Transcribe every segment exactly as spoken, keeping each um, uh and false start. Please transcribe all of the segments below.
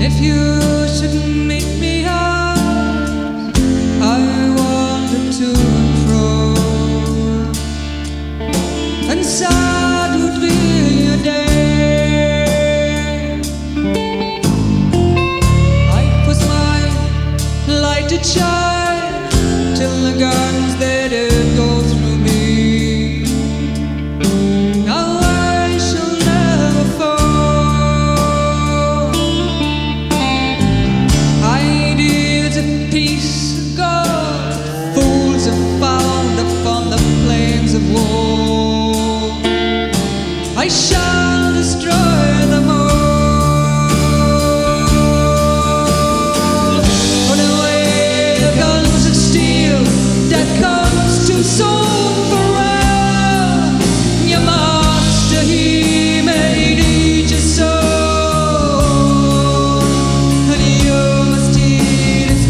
If you should meet me out, I wander to and fro, and sad would be your day. I put my light to shine till the guns they did go through me. Now I shall never fall. Ideas of peace and God, fools are found upon the plains of war. I shall destroy them all. Put away the guns of steel, death comes too soon for all. Your master, he may need your soul, and you must heed his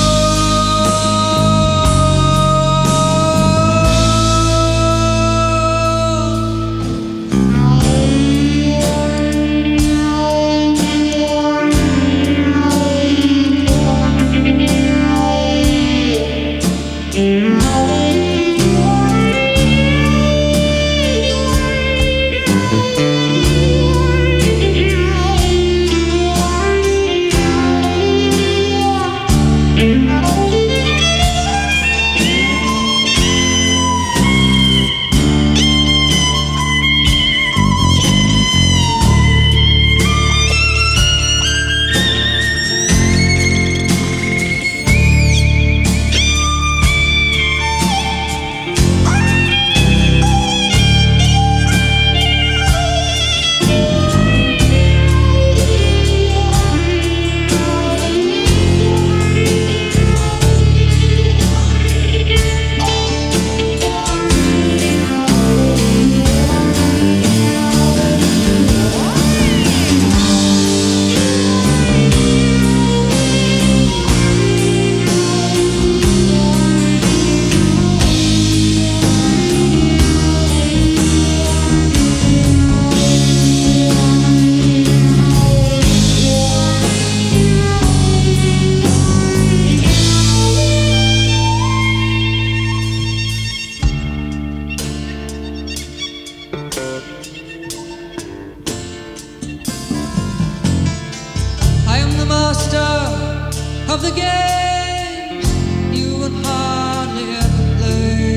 of the games you would hardly ever play.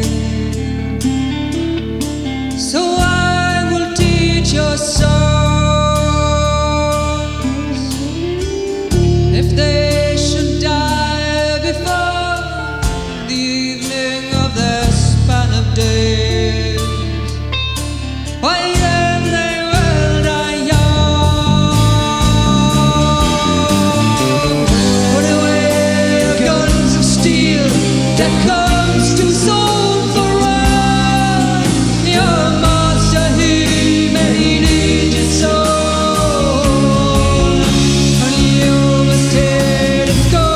So I will teach your sons, if they should die before the evening of their span of days. Why then they will die young. Put away the guns of steel that comes too soon for us. Your master, he may need your soul, and you must hear it go.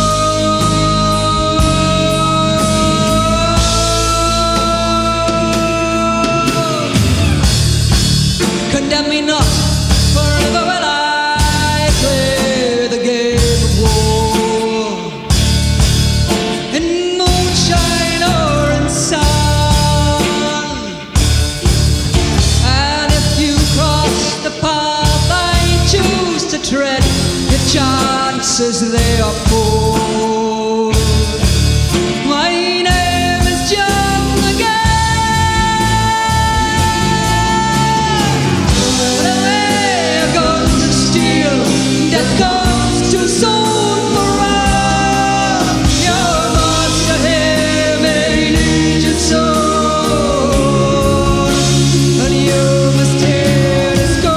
Condemn me not, forever will I play the game of war. In moonshine or in sun, and if you cross the path I choose to tread, your chances they are poor. My name is John again. Put away your guns of steel, death comes too soon for us. Your master here may need your soul, and you must hear this go.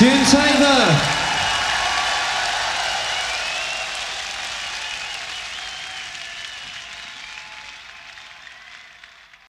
June Taylor.